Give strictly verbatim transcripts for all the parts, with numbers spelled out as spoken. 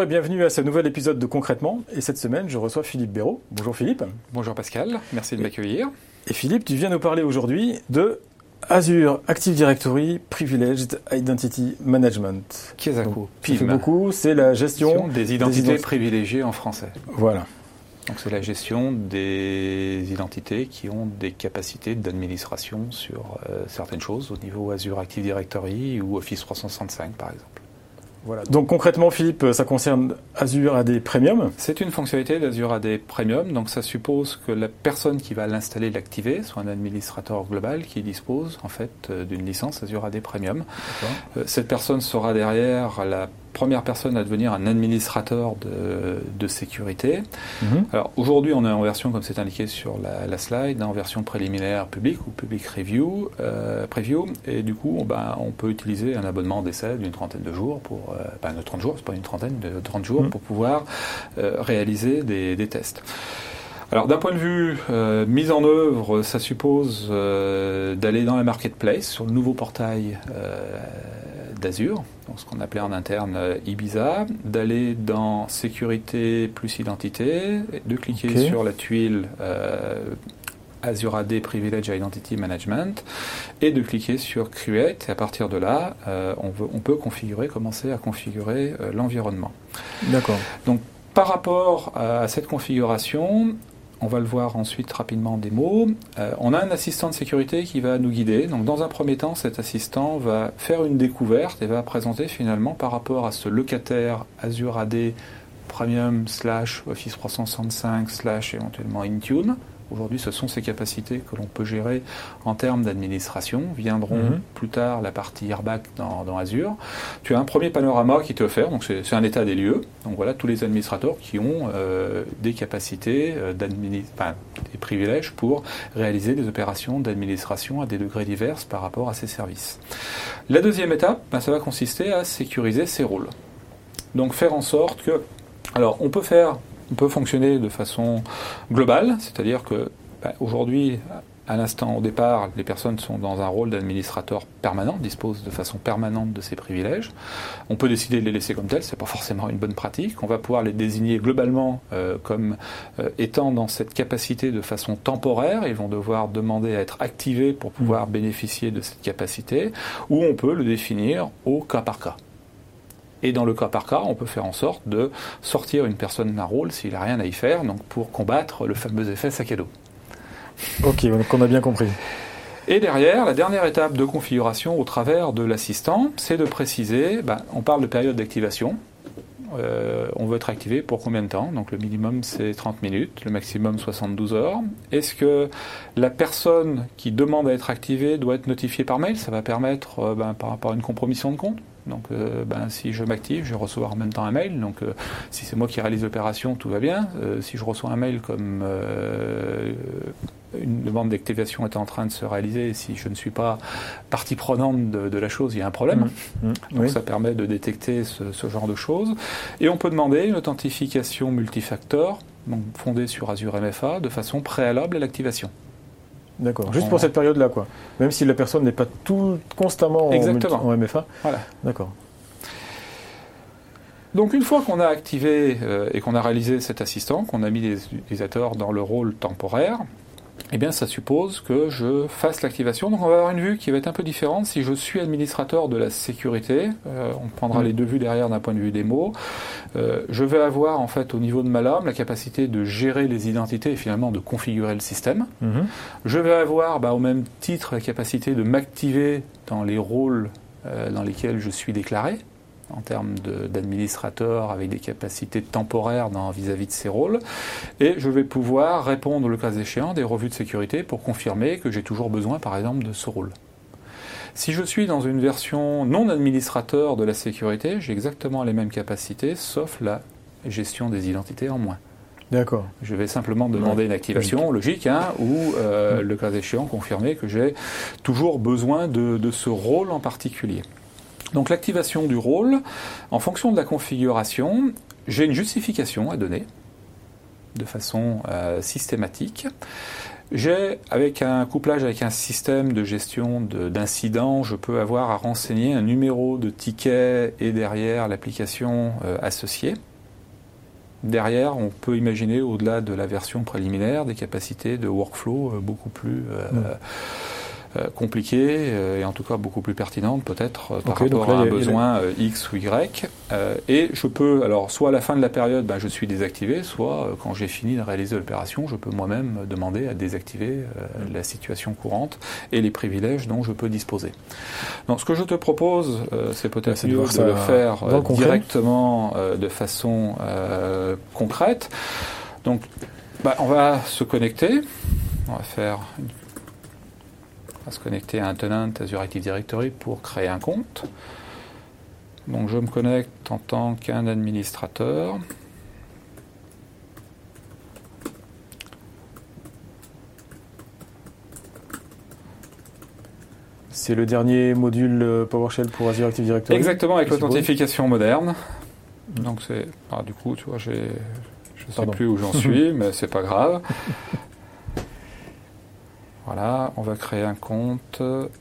et bienvenue à ce nouvel épisode de Concrètement. Et cette semaine, je reçois Philippe Béraud. Bonjour Philippe. Bonjour Pascal, merci de m'accueillir. Et Philippe, tu viens nous parler aujourd'hui de Azure Active Directory Privileged Identity Management. Kiesaku, P I M. Ça fait beaucoup, c'est la gestion des identités des ident... privilégiées en français. Voilà. Donc c'est la gestion des identités qui ont des capacités d'administration sur euh, certaines choses au niveau Azure Active Directory ou Office trois cent soixante-cinq par exemple. Voilà. Donc concrètement, Philippe, ça concerne Azure A D Premium. C'est une fonctionnalité d'Azure A D Premium, donc ça suppose que la personne qui va l'installer, l'activer, soit un administrateur global qui dispose en fait d'une licence Azure A D Premium. Euh, cette personne sera derrière la première personne à devenir un administrateur de, de sécurité. Mm-hmm. Alors aujourd'hui, on est en version, comme c'est indiqué sur la, la slide, en version préliminaire publique ou public review, euh, preview, et du coup, on, ben, on peut utiliser un abonnement d'essai d'une trentaine de jours pour, euh, ben, de trente jours, c'est pas une trentaine, de trente jours mm-hmm. pour pouvoir euh, réaliser des, des tests. Alors d'un point de vue euh, mise en œuvre, ça suppose euh, d'aller dans la marketplace, sur le nouveau portail euh, d'Azure, donc ce qu'on appelait en interne euh, Ibiza, d'aller dans sécurité plus identité, de cliquer okay. sur la tuile euh, Azure A D Privileged Identity Management et de cliquer sur Create, et à partir de là, euh, on, veut, on peut configurer, commencer à configurer euh, l'environnement. D'accord. Donc par rapport à cette configuration, on va le voir ensuite rapidement en démo. Euh, on a un assistant de sécurité qui va nous guider. Donc, dans un premier temps, cet assistant va faire une découverte et va présenter finalement par rapport à ce locataire Azure A D Premium slash Office trois cent soixante-cinq slash éventuellement Intune. Aujourd'hui, ce sont ces capacités que l'on peut gérer en termes d'administration. Viendront mmh. plus tard la partie airbag dans, dans Azure. Tu as un premier panorama qui t'est offert, donc c'est, c'est un état des lieux. Donc voilà, tous les administrateurs qui ont euh, des capacités, euh, enfin, des privilèges pour réaliser des opérations d'administration à des degrés divers par rapport à ces services. La deuxième étape, ben, ça va consister à sécuriser ces rôles. Donc faire en sorte que... Alors, on peut faire... On peut fonctionner de façon globale, c'est-à-dire que bah, aujourd'hui, à l'instant au départ, les personnes sont dans un rôle d'administrateur permanent, disposent de façon permanente de ces privilèges. On peut décider de les laisser comme tels, c'est pas forcément une bonne pratique. On va pouvoir les désigner globalement euh, comme euh, étant dans cette capacité de façon temporaire. Ils vont devoir demander à être activés pour pouvoir mmh. bénéficier de cette capacité, ou on peut le définir au cas par cas. Et dans le cas par cas, on peut faire en sorte de sortir une personne d'un rôle s'il n'a rien à y faire, donc pour combattre le fameux effet sac à dos. Ok, donc on a bien compris. Et derrière, la dernière étape de configuration au travers de l'assistant, c'est de préciser, ben, on parle de période d'activation. Euh, on veut être activé pour combien de temps? Donc le minimum c'est trente minutes, le maximum soixante-douze heures. Est-ce que la personne qui demande à être activée doit être notifiée par mail? Ça va permettre euh, ben, par rapport à une compromission de compte. Donc euh, ben, si je m'active, je vais recevoir en même temps un mail. Donc euh, si c'est moi qui réalise l'opération, tout va bien. Euh, si je reçois un mail comme euh, une demande d'activation est en train de se réaliser, et si je ne suis pas partie prenante de, de la chose, il y a un problème. Mmh. Mmh. Donc oui. Ça permet de détecter ce, ce genre de choses. Et on peut demander une authentification multifacteur, donc fondée sur Azure M F A, de façon préalable à l'activation. D'accord, juste pour cette période-là, quoi. Même si la personne n'est pas tout constamment Exactement. En, en M F A. Voilà. D'accord. Donc une fois qu'on a activé euh, et qu'on a réalisé cet assistant, qu'on a mis les utilisateurs dans le rôle temporaire, eh bien ça suppose que je fasse l'activation. Donc on va avoir une vue qui va être un peu différente si je suis administrateur de la sécurité. Euh, on prendra mmh. les deux vues derrière d'un point de vue démo. Euh, je vais avoir en fait au niveau de ma lame la capacité de gérer les identités et finalement de configurer le système. Mmh. Je vais avoir bah, au même titre la capacité de m'activer dans les rôles euh, dans lesquels je suis déclaré, en termes de, d'administrateur avec des capacités temporaires dans, vis-à-vis de ces rôles. Et je vais pouvoir répondre, le cas échéant, des revues de sécurité pour confirmer que j'ai toujours besoin, par exemple, de ce rôle. Si je suis dans une version non administrateur de la sécurité, j'ai exactement les mêmes capacités, sauf la gestion des identités en moins. D'accord. Je vais simplement demander ouais. une activation logique, hein, ou euh, mmh. le cas échéant, confirmer que j'ai toujours besoin de, de ce rôle en particulier. Donc l'activation du rôle, en fonction de la configuration, j'ai une justification à donner de façon euh, systématique. J'ai, avec un couplage avec un système de gestion de, d'incidents, je peux avoir à renseigner un numéro de ticket et derrière l'application euh, associée. derrière, on peut imaginer, au-delà de la version préliminaire, des capacités de workflow beaucoup plus euh, mmh. euh, compliquées euh, et en tout cas beaucoup plus pertinentes peut-être euh, par okay, rapport là, à un besoin euh, X ou Y. Euh, et je peux, alors soit à la fin de la période, ben, je suis désactivé, soit euh, quand j'ai fini de réaliser l'opération, je peux moi-même demander à désactiver euh, mmh. la situation courante et les privilèges dont je peux disposer. Donc ce que je te propose, euh, c'est peut-être c'est mieux de, de le faire euh, directement euh, de façon euh, concrète. Donc bah, on va se connecter, on va faire une... on va se connecter à un tenant Azure Active Directory pour créer un compte. Donc je me connecte en tant qu'un administrateur. C'est le dernier module PowerShell pour Azure Active Directory. Exactement, avec l'authentification moderne. Donc c'est, ah, du coup, tu vois, j'ai, je ne sais plus où j'en suis, mais c'est pas grave. Voilà, on va créer un compte.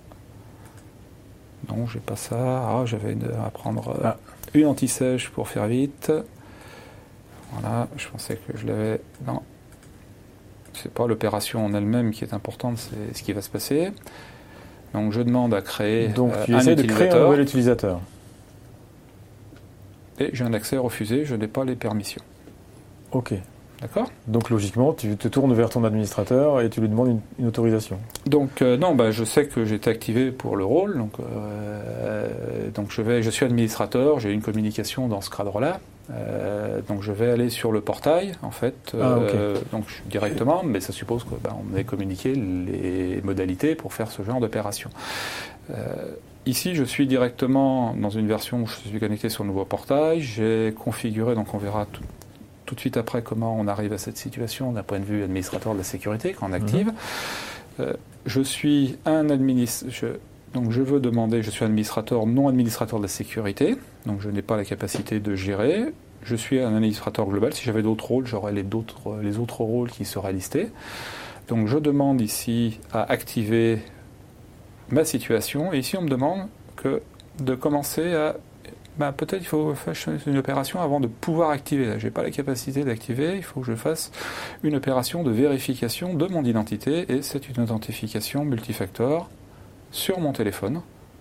Non, j'ai pas ça. Ah, j'avais une, à prendre ah. une anti-sèche pour faire vite. Voilà, je pensais que je l'avais. Non, c'est pas l'opération en elle-même qui est importante, c'est ce qui va se passer. Donc je demande à créer Donc, euh, tu un essaies utilisateur. de créer un nouvel utilisateur. Et j'ai un accès refusé, je n'ai pas les permissions. Ok. D'accord ? Donc logiquement, tu te tournes vers ton administrateur et tu lui demandes une, une autorisation. Donc euh, non, bah, je sais que j'ai été activé pour le rôle. Donc, euh, donc je, vais, je suis administrateur, j'ai une communication dans ce cadre-là. Euh, donc je vais aller sur le portail, en fait, ah, okay. euh, donc directement, mais ça suppose qu'on bah, ait communiqué les modalités pour faire ce genre d'opération. Euh, ici, je suis directement dans une version où je suis connecté sur le nouveau portail. J'ai configuré, donc on verra tout, tout de suite après comment on arrive à cette situation d'un point de vue administrateur de la sécurité quand on active. Mmh. Euh, je suis un administrateur. Donc je veux demander, je suis administrateur, non administrateur de la sécurité, donc je n'ai pas la capacité de gérer. Je suis un administrateur global. Si j'avais d'autres rôles, j'aurais les, d'autres, les autres rôles qui seraient listés. Donc je demande ici à activer ma situation. Et ici, on me demande que de commencer à... Ben, peut-être il faut faire une opération avant de pouvoir activer. Je n'ai pas la capacité d'activer. Il faut que je fasse une opération de vérification de mon identité. Et c'est une authentification multifactor sur mon téléphone.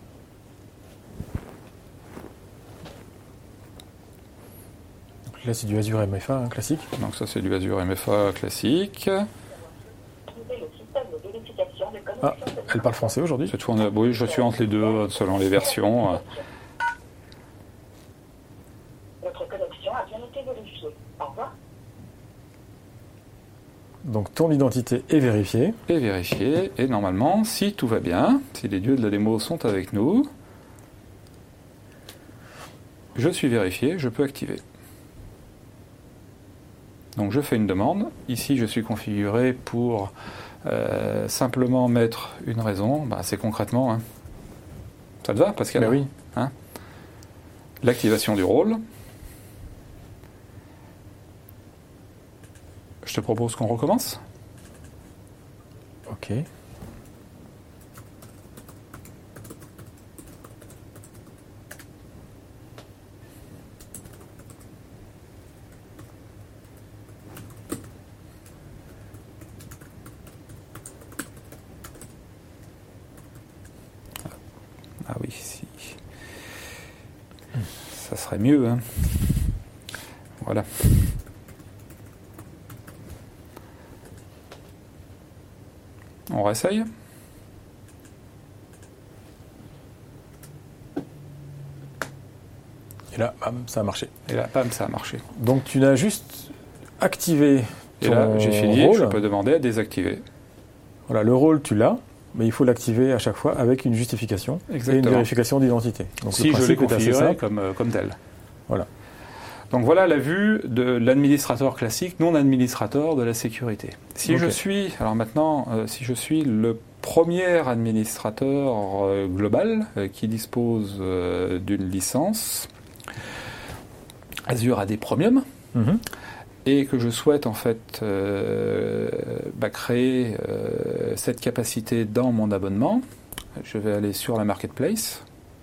Donc là, c'est du Azure M F A hein, classique. Donc ça, c'est du Azure M F A classique. Ah, elle parle français aujourd'hui. Cette fois, on a, oui, je suis entre les deux, selon les versions. Votre connexion a bien été vérifiée. Au revoir. Donc ton identité est vérifiée. Est vérifiée. Et normalement, si tout va bien, si les dieux de la démo sont avec nous, je suis vérifié, je peux activer. Donc je fais une demande. Ici, je suis configuré pour euh, simplement mettre une raison. Bah, c'est concrètement... Hein. Ça te va, Pascal ? Ben oui. Hein ? L'activation du rôle. Je te propose qu'on recommence. Ok. Ah oui, si. Ça serait mieux, hein. Voilà. On réessaye. Et là, bam, ça a marché. Et là, bam, ça a marché. Donc tu n'as juste activé ton Et là, j'ai fini, rôle. Je peux demander à désactiver. Voilà, le rôle, tu l'as, mais il faut l'activer à chaque fois avec une justification. Exactement. Et une vérification d'identité. Donc si je l'ai configuré comme, euh, comme tel. Voilà. Donc voilà la vue de l'administrateur classique, non administrateur de la sécurité. Si okay. je suis, alors maintenant, euh, si je suis le premier administrateur euh, global euh, qui dispose euh, d'une licence Azure A D Premium, mm-hmm. et que je souhaite en fait euh, bah, créer euh, cette capacité dans mon abonnement, je vais aller sur la marketplace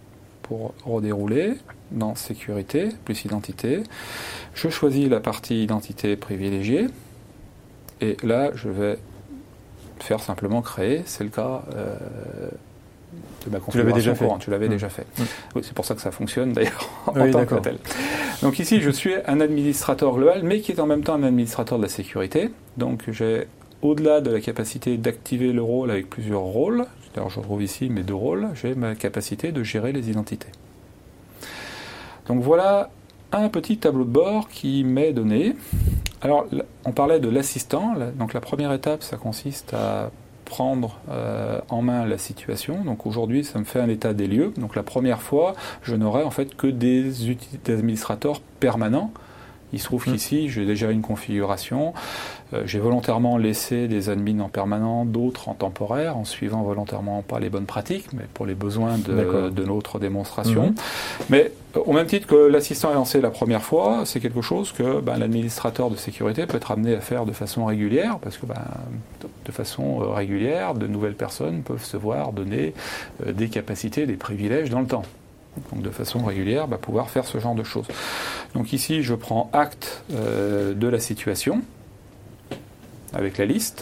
pour redérouler dans sécurité, plus identité. Je choisis la partie identité privilégiée. Et là, je vais faire simplement créer. C'est le cas euh, de ma configuration. Tu l'avais déjà fait. Tu l'avais mmh. déjà fait. Mmh. Oui, c'est pour ça que ça fonctionne d'ailleurs en oui, tant d'accord. que tel. Donc ici, je suis un administrateur global, mais qui est en même temps un administrateur de la sécurité. Donc j'ai, au-delà de la capacité d'activer le rôle avec plusieurs rôles, alors je retrouve ici mes deux rôles, j'ai ma capacité de gérer les identités. Donc voilà un petit tableau de bord qui m'est donné. Alors, on parlait de l'assistant. Donc la première étape, ça consiste à prendre euh, en main la situation. Donc aujourd'hui, ça me fait un état des lieux. Donc la première fois, je n'aurai en fait que des, des administrateurs permanents. Il se trouve mmh. qu'ici, j'ai déjà une configuration. Euh, j'ai volontairement laissé des admins en permanent, d'autres en temporaire, en suivant volontairement pas les bonnes pratiques, mais pour les besoins de, de notre démonstration. Mmh. Mais au même titre que l'assistant est lancé la première fois, c'est quelque chose que ben, l'administrateur de sécurité peut être amené à faire de façon régulière, parce que ben, de façon régulière, de nouvelles personnes peuvent se voir donner euh, des capacités, des privilèges dans le temps. Donc de façon régulière, bah, pouvoir faire ce genre de choses. Donc ici, je prends acte euh, de la situation avec la liste.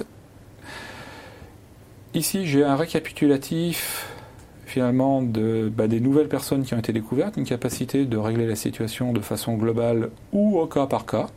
Ici, j'ai un récapitulatif finalement de, bah, des nouvelles personnes qui ont été découvertes, une capacité de régler la situation de façon globale ou au cas par cas.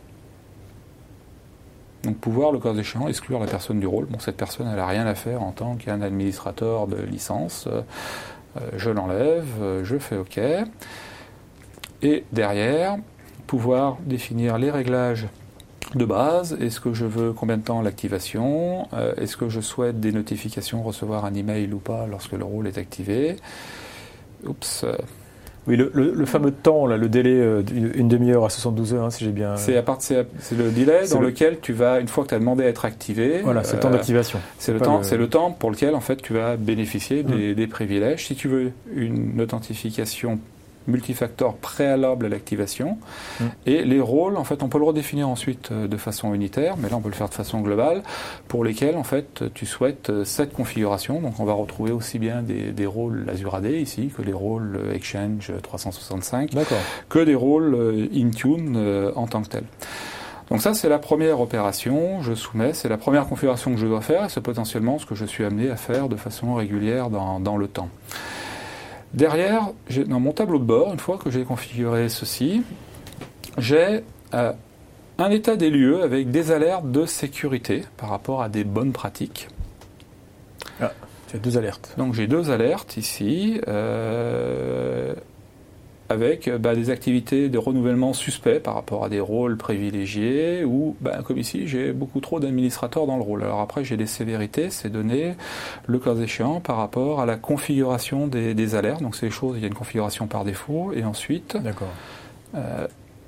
Donc pouvoir, le cas échéant, exclure la personne du rôle. Bon, cette personne, elle n'a rien à faire en tant qu'un administrateur de licence. Euh, Euh, je l'enlève, euh, je fais OK. Et derrière, pouvoir définir les réglages de base. Est-ce que je veux combien de temps l'activation ? euh, Est-ce que je souhaite des notifications, recevoir un email ou pas lorsque le rôle est activé ? Oups. Oui, le, le, le fameux temps, là, le délai euh, une, une demi-heure à soixante-douze heures, hein, si j'ai bien... C'est, à part, c'est, c'est le délai c'est dans le... lequel tu vas, une fois que tu as demandé à être activé... Voilà, c'est euh, le temps d'activation. C'est, le temps, le... c'est le temps pour lequel, en fait, tu vas bénéficier des, mmh. des privilèges. Si tu veux une authentification multifacteur préalable à l'activation, mmh. et les rôles, en fait, on peut le redéfinir ensuite de façon unitaire, mais là, on peut le faire de façon globale, pour lesquels, en fait, tu souhaites cette configuration. Donc, on va retrouver aussi bien des, des rôles Azure A D ici, que des rôles Exchange trois cent soixante-cinq, D'accord. que des rôles Intune euh, en tant que tel. Donc ça, c'est la première opération, je soumets, c'est la première configuration que je dois faire, et c'est potentiellement ce que je suis amené à faire de façon régulière dans, dans le temps. Derrière, j'ai, dans mon tableau de bord, une fois que j'ai configuré ceci, j'ai euh, un état des lieux avec des alertes de sécurité par rapport à des bonnes pratiques. Ah, tu as deux alertes. Donc j'ai deux alertes ici, euh, avec bah, des activités de renouvellement suspect par rapport à des rôles privilégiés, ou bah, comme ici, j'ai beaucoup trop d'administrateurs dans le rôle. Alors après, j'ai des sévérités, c'est donné, le cas échéant, par rapport à la configuration des, des alertes. Donc c'est les choses, il y a une configuration par défaut, et ensuite, D'accord. Euh,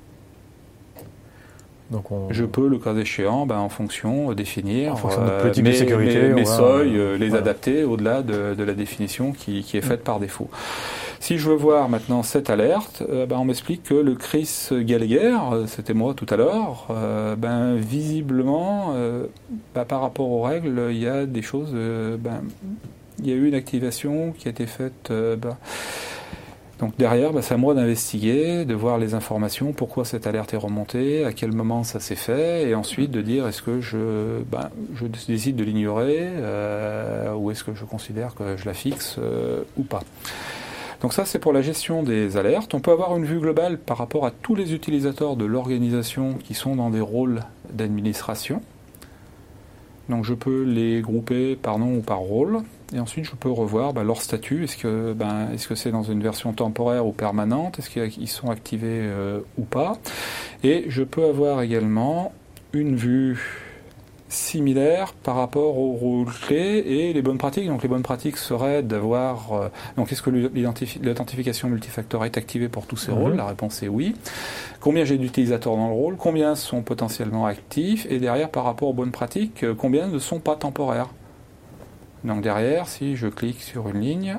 Donc on... je peux, le cas échéant, ben, en fonction, euh, définir en fonction euh, de politique mes, de sécurité, mes, mes va, seuils, euh, les voilà. adapter au-delà de, de la définition qui, qui est faite mmh. par défaut. Si je veux voir maintenant cette alerte, euh, ben, on m'explique que le Chris Gallagher, euh, c'était moi tout à l'heure, euh, ben, visiblement, euh, ben, par rapport aux règles, il y a des choses... Euh, ben, il y a eu une activation qui a été faite... Euh, ben, Donc derrière, bah, c'est à moi d'investiguer, de voir les informations, pourquoi cette alerte est remontée, à quel moment ça s'est fait, et ensuite de dire est-ce que je, bah, je décide de l'ignorer, euh, ou est-ce que je considère que je la fixe euh, ou pas. Donc ça, c'est pour la gestion des alertes. On peut avoir une vue globale par rapport à tous les utilisateurs de l'organisation qui sont dans des rôles d'administration. Donc je peux les grouper par nom ou par rôle, et ensuite je peux revoir bah, leur statut. Est-ce que, ben, est-ce que c'est dans une version temporaire ou permanente? Est-ce qu'ils sont activés euh, ou pas? Et je peux avoir également une vue similaire par rapport aux rôles clés et les bonnes pratiques. Donc les bonnes pratiques seraient d'avoir... Euh, donc est-ce que l'authentification multifacteur est activée pour tous ces mmh. rôles? La réponse est oui. Combien j'ai d'utilisateurs dans le rôle? Combien sont potentiellement actifs? Et derrière, par rapport aux bonnes pratiques, combien ne sont pas temporaires? Donc derrière, si je clique sur une ligne,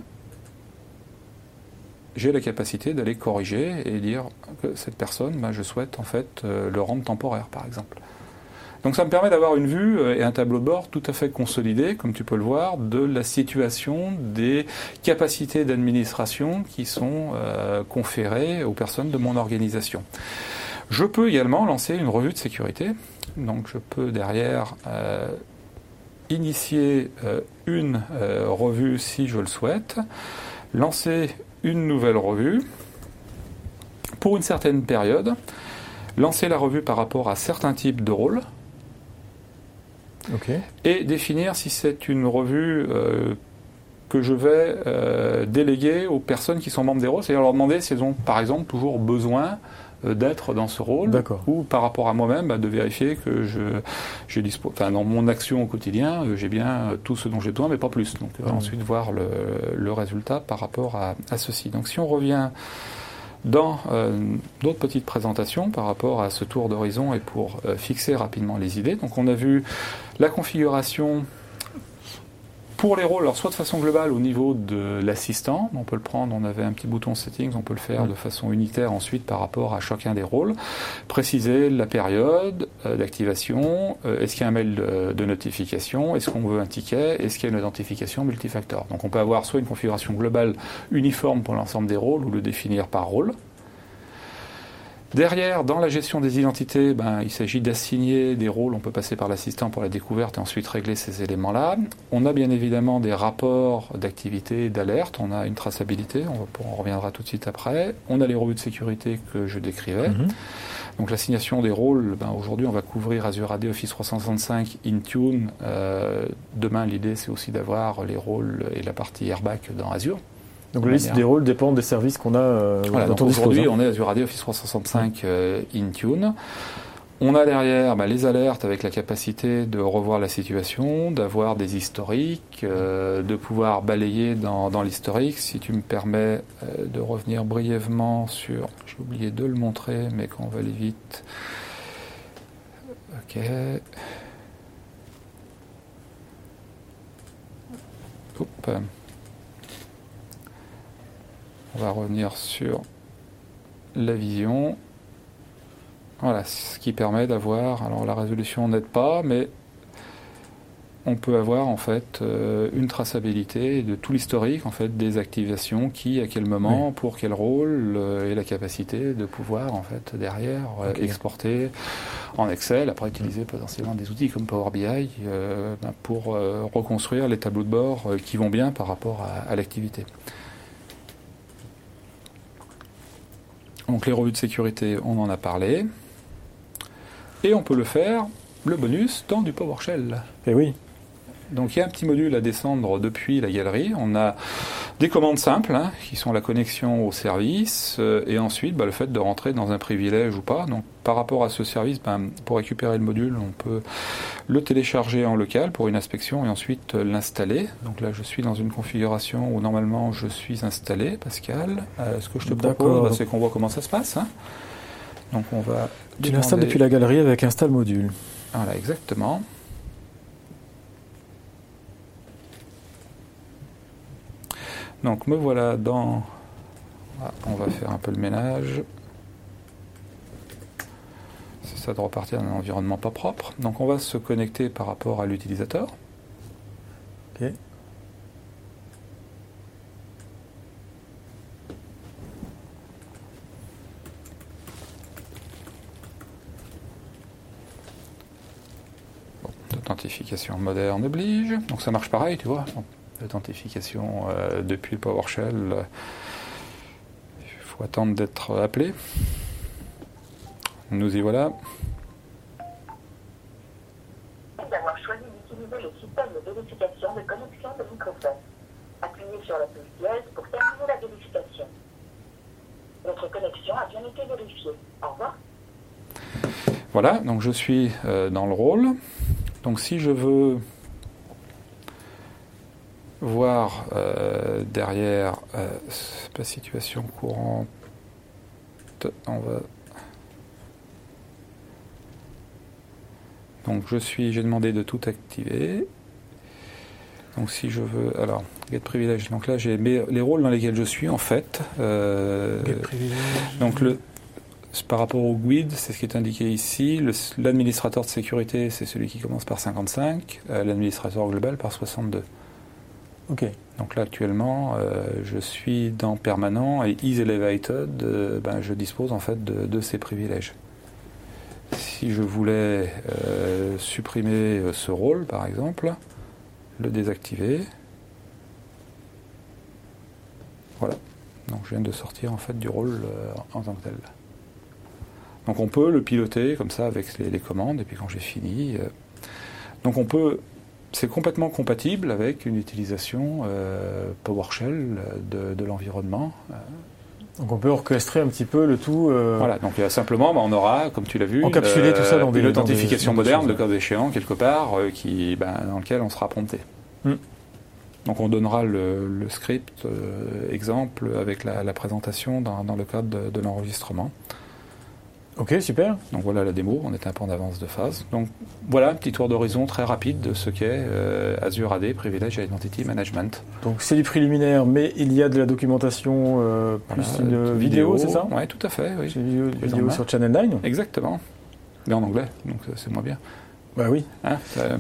j'ai la capacité d'aller corriger et dire que cette personne, ben, je souhaite en fait euh, le rendre temporaire, par exemple. Donc ça me permet d'avoir une vue et un tableau de bord tout à fait consolidé, comme tu peux le voir, de la situation des capacités d'administration qui sont euh, conférées aux personnes de mon organisation. Je peux également lancer une revue de sécurité. Donc je peux derrière euh, initier euh, une euh, revue si je le souhaite, lancer une nouvelle revue pour une certaine période, lancer la revue par rapport à certains types de rôles. Okay. Et définir si c'est une revue euh, que je vais euh, déléguer aux personnes qui sont membres des rôles, c'est-à-dire leur demander s'ils ont par exemple toujours besoin euh, d'être dans ce rôle, D'accord. ou par rapport à moi-même bah, de vérifier que je, je dispose, enfin, dans mon action au quotidien, euh, j'ai bien euh, tout ce dont j'ai besoin, mais pas plus. Donc euh, mmh. ensuite voir le, le résultat par rapport à, à ceci. Donc si on revient dans euh, d'autres petites présentations par rapport à ce tour d'horizon et pour euh, fixer rapidement les idées. Donc on a vu la configuration pour les rôles, alors soit de façon globale au niveau de l'assistant, on peut le prendre, on avait un petit bouton settings, on peut le faire de façon unitaire ensuite par rapport à chacun des rôles, préciser la période euh, d'activation, euh, est-ce qu'il y a un mail de, de notification, est-ce qu'on veut un ticket, est-ce qu'il y a une identification multifactor. Donc on peut avoir soit une configuration globale uniforme pour l'ensemble des rôles ou le définir par rôle. Derrière, dans la gestion des identités, ben, il s'agit d'assigner des rôles. On peut passer par l'assistant pour la découverte et ensuite régler ces éléments-là. On a bien évidemment des rapports d'activité, d'alerte. On a une traçabilité, on, on reviendra tout de suite après. On a les revues de sécurité que je décrivais. Mm-hmm. Donc l'assignation des rôles, ben, aujourd'hui on va couvrir Azure A D, Office trois cent soixante-cinq, Intune. Euh, demain l'idée c'est aussi d'avoir les rôles et la partie airbag dans Azure. Donc la liste des rôles dépend des services qu'on a euh, voilà, dans ton aujourd'hui, dispositif. on est Azure A D, Office trois cent soixante-cinq, euh, Intune. On a derrière bah, les alertes avec la capacité de revoir la situation, d'avoir des historiques, euh, de pouvoir balayer dans, dans l'historique. Si tu me permets euh, de revenir brièvement sur... J'ai oublié de le montrer, mais quand on va aller vite... Ok... Oups. On va revenir sur la vision. Voilà, ce qui permet d'avoir, alors la résolution n'aide pas, mais on peut avoir en fait euh, une traçabilité de tout l'historique en fait des activations, qui, à quel moment, oui. pour quel rôle, euh, et la capacité de pouvoir en fait derrière euh, okay. exporter en Excel, après utiliser mmh. potentiellement des outils comme Power B I euh, ben, pour euh, reconstruire les tableaux de bord euh, qui vont bien par rapport à, à l'activité. Donc les revues de sécurité, on en a parlé. Et on peut le faire, le bonus, dans du PowerShell. Et oui. Donc il y a un petit module à descendre depuis la galerie. On a des commandes simples, hein, qui sont la connexion au service, euh, et ensuite bah, le fait de rentrer dans un privilège ou pas. Donc par rapport à ce service, ben, pour récupérer le module, on peut le télécharger en local pour une inspection et ensuite euh, l'installer. Donc là je suis dans une configuration où normalement je suis installé, Pascal. Euh, ce que je te propose, bah, c'est qu'on voit comment ça se passe. Hein. Donc on va... Tu l'installes depuis la galerie avec install module. Voilà, exactement. Donc me voilà dans... Ah, on va faire un peu le ménage. C'est ça de repartir dans un environnement pas propre. Donc on va se connecter par rapport à l'utilisateur. Ok. Authentification moderne oblige. Donc ça marche pareil, tu vois. L'authentification euh, depuis le PowerShell, il euh, faut attendre d'être appelé. Nous y voilà. D'avoir choisi d'utiliser le système de vérification de connexion de Microsoft. Appuyez sur la touche dièse pour terminer la vérification. Votre connexion a bien été vérifiée. Au revoir. Voilà, donc je suis euh, dans le rôle. Donc si je veux voir euh, derrière euh, la situation courante, on va... Donc je suis, j'ai demandé de tout activer. Donc si je veux, alors get privilège. Donc là j'ai mes, les rôles dans lesquels je suis en fait. Euh, get privilège. Donc le Par rapport au G U I D, c'est ce qui est indiqué ici. Le, l'administrateur de sécurité, c'est celui qui commence par cinquante-cinq, euh, l'administrateur global par soixante-deux. Ok. Donc là, actuellement, euh, je suis dans permanent et is elevated, euh, ben, je dispose en fait de, de ces privilèges. Si je voulais euh, supprimer ce rôle, par exemple, le désactiver, voilà. Donc je viens de sortir en fait du rôle euh, en tant que tel. Donc on peut le piloter comme ça avec les, les commandes, et puis quand j'ai fini, euh, donc on peut, c'est complètement compatible avec une utilisation euh, PowerShell de, de l'environnement. Donc on peut orchestrer un petit peu le tout. Euh... Voilà, donc euh, simplement, bah, on aura, comme tu l'as vu, encapsuler tout ça dans des, une authentification dans des, moderne, dans de cas échéant, quelque part, euh, qui, ben, dans lequel on sera prompté. Mm. Donc on donnera le, le script euh, exemple avec la, la présentation dans, dans le cadre de, de l'enregistrement. Ok, super. Donc voilà la démo, on est un peu en avance de phase. Donc voilà un petit tour d'horizon très rapide de ce qu'est euh, Azure A D, Privilege Identity Management. Donc c'est du préliminaire, mais il y a de la documentation euh, plus voilà, une vidéo, vidéo c'est ça? Oui, tout à fait. Oui. C'est une vidéo, vidéo sur Channel neuf. Exactement. Mais en anglais, donc c'est moins bien. Bah oui. Hein, ça...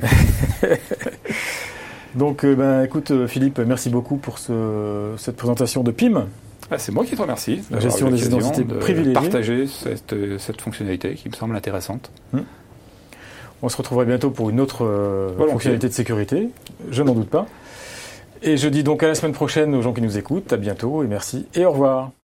Donc euh, ben, écoute Philippe, merci beaucoup pour ce, cette présentation de P I M. Ah, c'est moi qui te remercie. La gestion des identités de privilégiées. Partager cette, cette fonctionnalité qui me semble intéressante. Hum. On se retrouverait bientôt pour une autre euh, fonctionnalité de sécurité, je n'en doute pas. Et je dis donc à la semaine prochaine aux gens qui nous écoutent. À bientôt et merci et au revoir.